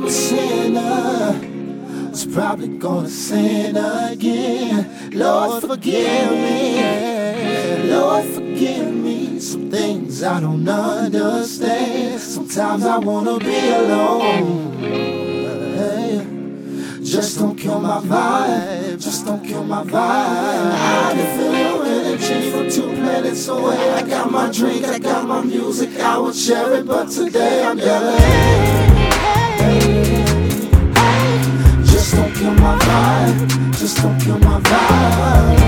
a sinner, was probably gonna sin again. Lord, forgive me. Lord, forgive me. Some things I don't understand. Sometimes I wanna be alone. Hey, just don't kill my vibe. Just don't kill my vibe. I can feel your energy from 2 planets away. I got my drink, I got my music, I would share it, but today I'm yelling. Hey, just don't kill my vibe. Just don't kill my vibe.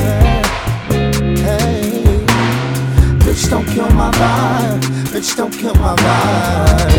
Hey, bitch, don't kill my vibe. Bitch, don't kill my vibe.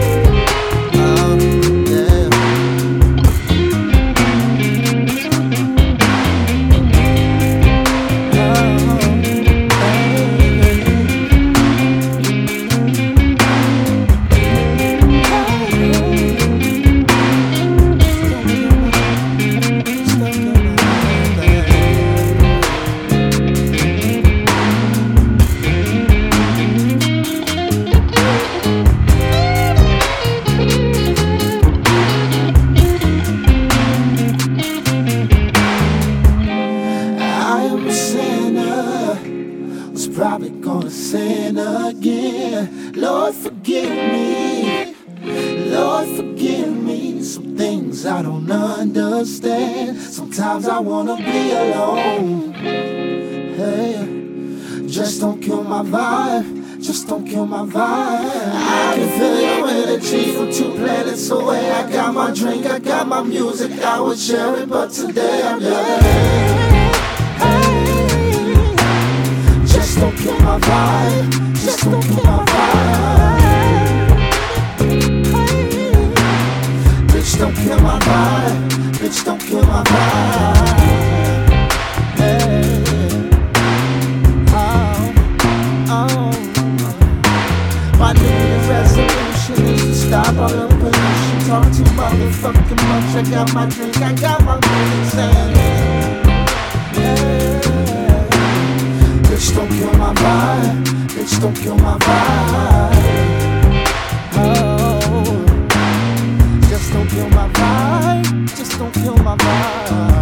Probably gonna sin again. Lord, forgive me. Lord, forgive me. Some things I don't understand. Sometimes I wanna be alone. Hey, just don't kill my vibe. Just don't kill my vibe. I can feel your energy from 2 planets away. I got my drink, I got my music, I would share it, but today I'm yelling. Just don't kill my vibe. Just don't kill my vibe. Bitch, don't kill my vibe. Bitch, don't kill my vibe. Hey. Oh. My New Year's resolution is to stop all the pollution. Talk too motherfucking much. I got my drink, I got my music saying. Bitch, don't kill my vibe. Bitch, don't kill my vibe. Oh, just don't kill my vibe. Just don't kill my vibe.